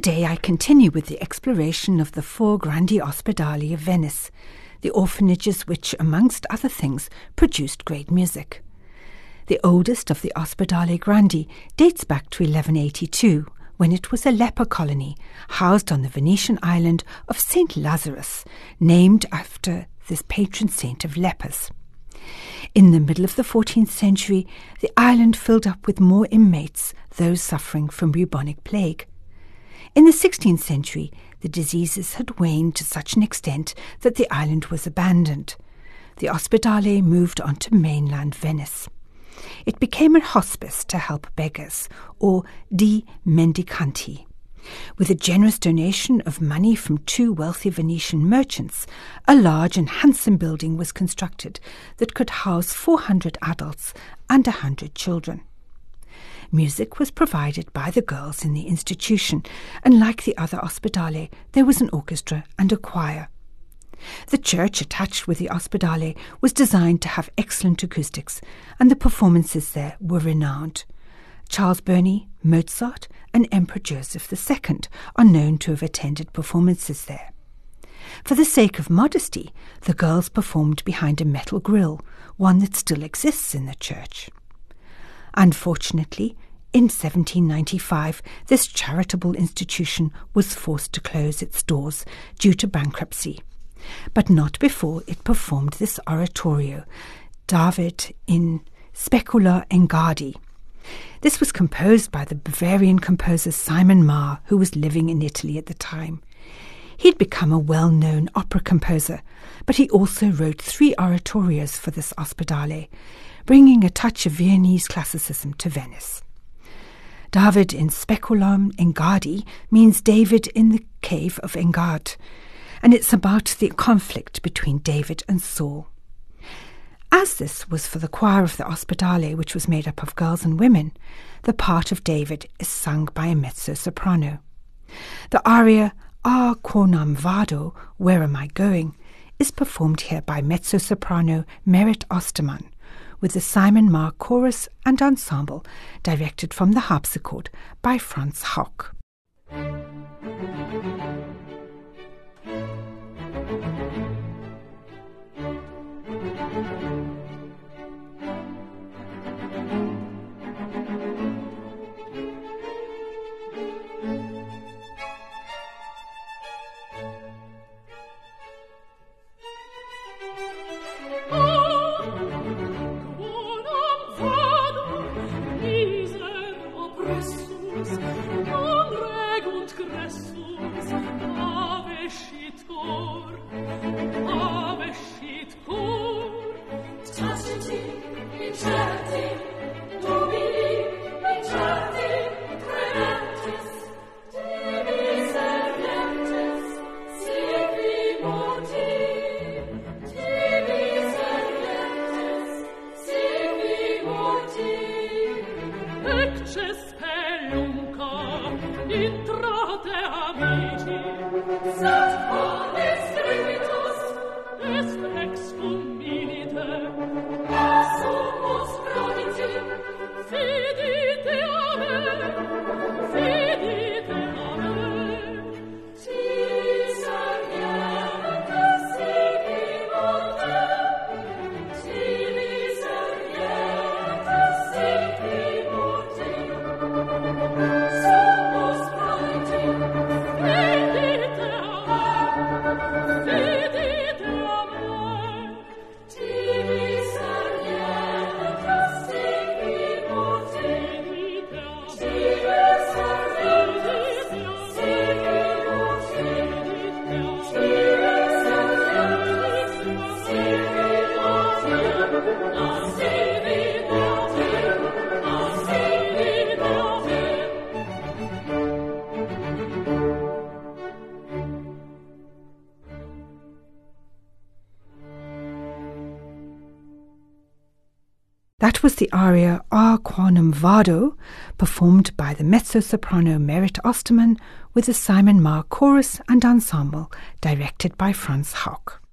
Today I continue with the exploration of the four Grandi Ospedali of Venice, the orphanages which, amongst other things, produced great music. The oldest of the Ospedali Grandi dates back to 1182, when it was a leper colony housed on the Venetian island of St. Lazarus, named after this patron saint of lepers. In the middle of the 14th century, the island filled up with more inmates, those suffering from bubonic plague. In the 16th century, the diseases had waned to such an extent that the island was abandoned. The Ospedale moved on to mainland Venice. It became a hospice to help beggars, or di mendicanti. With a generous donation of money from two wealthy Venetian merchants, a large and handsome building was constructed that could house 400 adults and 100 children. Music was provided by the girls in the institution, and like the other Ospedale, there was an orchestra and a choir. The church attached with the Ospedale was designed to have excellent acoustics, and the performances there were renowned. Charles Burney, Mozart, and Emperor Joseph II are known to have attended performances there. For the sake of modesty, the girls performed behind a metal grille, one that still exists in the church. Unfortunately, in 1795, this charitable institution was forced to close its doors due to bankruptcy, but not before it performed this oratorio, David in Specula Engaddi. This was composed by the Bavarian composer Simon Marr, who was living in Italy at the time. He had become a well-known opera composer, but he also wrote 3 oratorios for this Ospedale, bringing a touch of Viennese classicism to Venice. David in Speculum Engaddi means David in the cave of Engad, and it's about the conflict between David and Saul. As this was for the choir of the Ospedale, which was made up of girls and women, the part of David is sung by a mezzo-soprano. The aria Ah quonam vado, Where am I going, is performed here by mezzo-soprano Merit Ostermann, with the Simon Marr chorus and ensemble directed from the harpsichord by Franz Hauck. That was the aria Ah quonam vado, performed by the mezzo-soprano Merit Ostermann with the Simon Marr chorus and ensemble, directed by Franz Hauck.